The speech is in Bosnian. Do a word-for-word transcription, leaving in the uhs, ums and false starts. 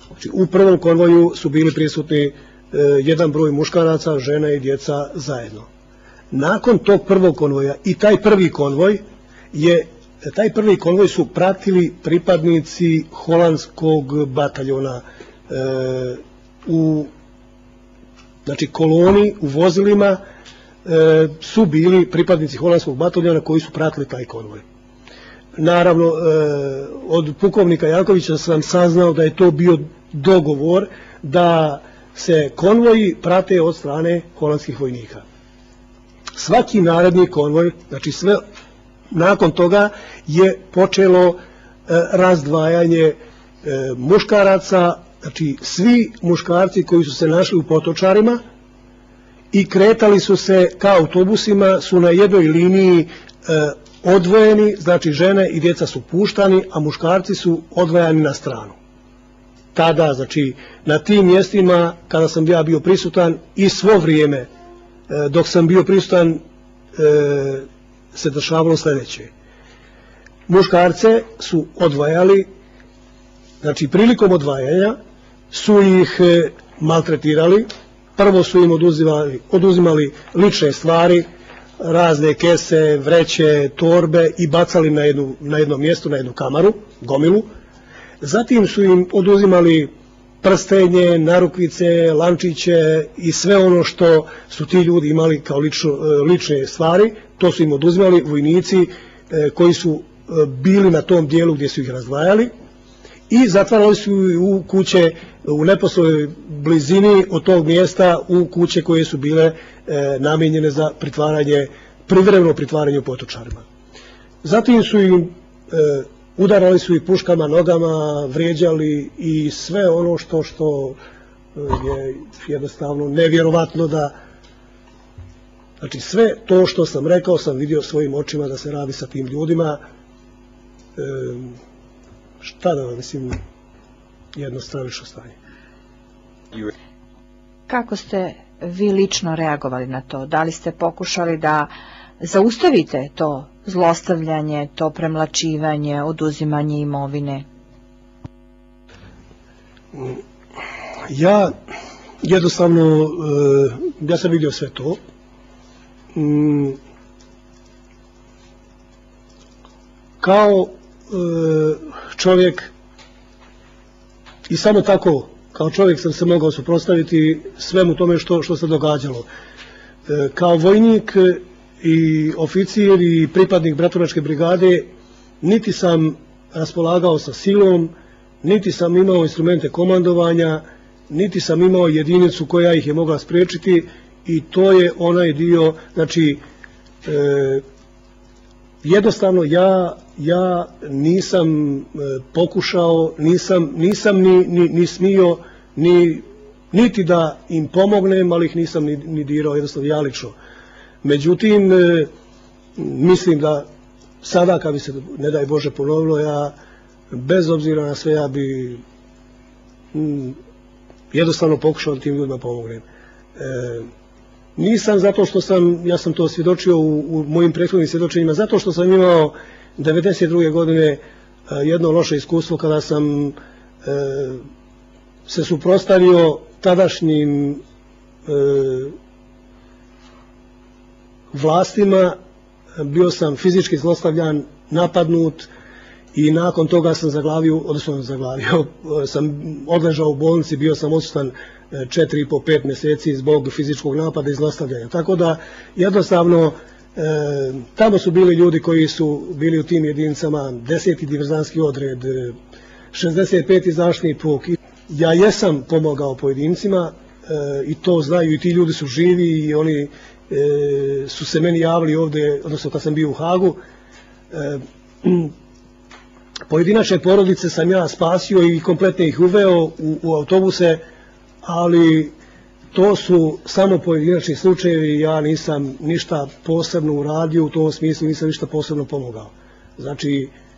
Znači, u prvom konvoju su bili prisutni e, jedan broj muškaraca, žene i djeca zajedno. Nakon tog prvog konvoja i taj prvi konvoj je, taj prvi konvoj su pratili pripadnici holandskog bataljona e, u znači koloni, u vozilima e, su bili pripadnici holandskog bataljona koji su pratili taj konvoj. Naravno, e, od pukovnika Jankovića sam saznao da je to bio dogovor da se konvoji prate od strane holandskih vojnika. Svaki naredni konvoj, znači sve nakon toga je počelo e, razdvajanje e, muškaraca, znači svi muškarci koji su se našli u Potočarima i kretali su se ka autobusima su na jednoj liniji e, odvojeni, znači žene i djeca su puštani, a muškarci su odvajani na stranu. Tada, znači, na tim mjestima, kada sam ja bio prisutan i svo vrijeme, e, dok sam bio prisutan, e, se dešavalo sljedeće. Muškarce su odvajali, znači prilikom odvajanja su ih e, maltretirali, prvo su im oduzimali, oduzimali lične stvari, razne kese, vreće, torbe i bacali na, jednu, na jedno mjesto, na jednu kamaru, gomilu. Zatim su im oduzimali prstenje, narukvice, lančiće i sve ono što su ti ljudi imali kao lično, lične stvari, to su im oduzimali vojnici koji su bili na tom dijelu gdje su ih razdvajali i zatvarali su u kuće u neposrednoj blizini od tog mjesta, u kuće koje su bile namijenjene za pritvaranje, privremeno pritvaranje u Potočarima. Zatim su im udarali su ih puškama, nogama, vrijeđali i sve ono što, što je jednostavno nevjerovatno da, znači sve to što sam rekao sam vidio svojim očima da se radi sa tim ljudima. E, šta da vam mislim, jedno stravično stanje. Kako ste vi lično reagovali na to? Da li ste pokušali da zaustavite to zlostavljanje, to premlačivanje, oduzimanje imovine? Ja jednostavno, ja sam vidio sve to. Kao čovjek i samo tako, kao čovjek sam se mogao suprotstaviti svemu tome što, što se događalo. Kao vojnik i oficir i pripadnik bratunačke brigade niti sam raspolagao sa silom, niti sam imao instrumente komandovanja, niti sam imao jedinicu koja ih je mogla spriječiti i to je onaj dio, znači e, jednostavno ja, ja nisam e, pokušao, nisam, nisam ni, ni, ni smio ni, niti da im pomognem, ali ih nisam ni, ni dirao, jednostavno ja lično. Međutim, e, mislim da sada kad bi se, ne daj Bože, ponovilo, ja bez obzira na sve ja bi m, jednostavno pokušao da tim ljudima pomognem. E, nisam zato što sam, ja sam to svjedočio u, u mojim prethodnim svjedočenjima, zato što sam imao devedeset druge godine e, jedno loše iskustvo kada sam e, se suprotstavio tadašnjim e, vlastima, bio sam fizički zlostavljan, napadnut i nakon toga sam zaglavio, odnosno zaglavio, sam odležao u bolnici, bio sam odsutan četiri i po pet mjeseci zbog fizičkog napada i zlostavljanja. Tako da jednostavno e, tamo su bili ljudi koji su bili u tim jedinicama, deseti diverzanski odred, šezdeset peti zaštitni puk. Ja jesam pomogao pojedincima e, i to znaju i ti ljudi su živi i oni E, su se meni javili ovdje, odnosno kad sam bio u Hagu. E, pojedinačne porodice sam ja spasio i kompletno ih uveo u, u autobuse, ali to su samo pojedinačni slučajevi, ja nisam ništa posebno uradio u tom smislu, nisam ništa posebno pomogao. Znači,